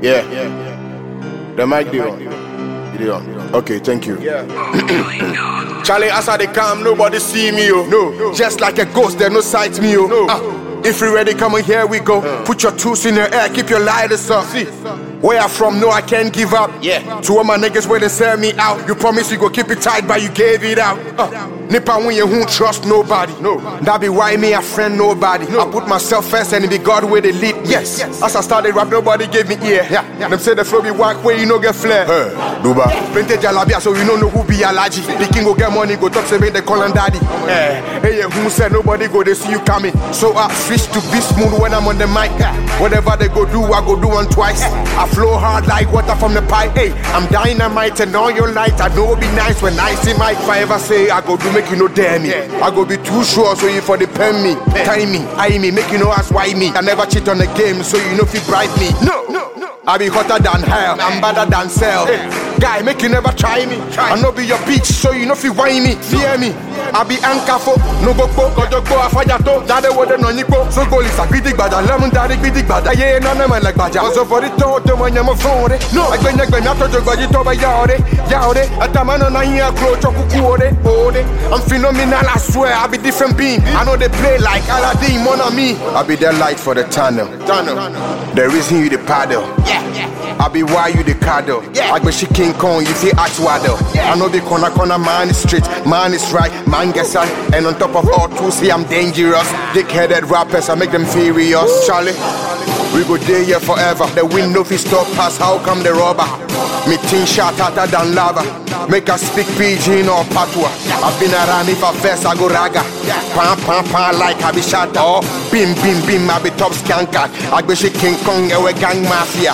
Yeah. The mic deal. Okay, thank you. Yeah. Charlie, as I come, nobody see me, oh. No. Just like a ghost, there no sight me, oh. No. If you ready, come on, here we go. Put your tools in the air, keep your lighters up. See. Where I'm from, no, I can't give up. Yeah. To all my niggas where they sell me out. You promise you go keep it tight, but you gave it out. Nipper when you won't trust nobody. No. That be why me a friend nobody. No. I put myself first and it be God where they lead me. Yes. As I started rap, nobody gave me ear. Yeah. Them say the flow be whack where you no get flair. Duba. Plenty jalabia so you know who be allergy. The king go get money, go talk say make they call him daddy. Hey, who said nobody go they see you coming? So I switch to be smooth when I'm on the mic. Whatever they go do, I go do one twice. I flow hard like water from the pipe. Hey, I'm dynamite and all your light. I know it be nice when I see Mike. If I ever say I go do make you no dare me. I go be too sure so you for the pen me. Time me, eye me, make you know ask why me. I never cheat on the game so you know if you bribe me. No. I be hotter than hell, I'm better than cell. Guy, make you never try me. I know be your bitch, so you know if you whine me. Fear me. I be ankafo, no go po, kojoko afajato. Nade wode no nipo. So go lisa bidig bada, lemon daddy bidig bada. Yeah, no man like baja. Also for the toto when you're phone. No, I when you not to go you toba yaude. Atamano na here close chokukuode. I'm phenomenal, I swear. I be different being. I know they play like Aladdin, mon ami. I be the light for the tunnel. The reason you the paddle. I be why you the cuddle. I be she King Kong, you see act waddle. I know the corner, man is straight, man is right, man gets on. And on top of all two, see I'm dangerous. Dick-headed rappers, I make them furious. Charlie, we go there here forever. The wind no fi stop us, how come the rubber? Me tin shot hotter than lava. Make us speak pidgin or patois. I've been around if I first I go raga. Pam like I be shot. Oh, bim I be top skanker. I be she King Kong, ewe gang mafia.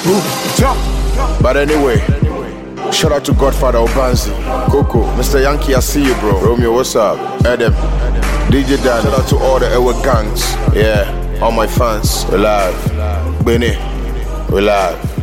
But anyway, shout out to Godfather Obanzi, Coco, Mr. Yankee, I see you, bro. Romeo, what's up? Adam, DJ Dan, shout out to all the Ewe gangs. Yeah, all my fans, we live. Benny, we live.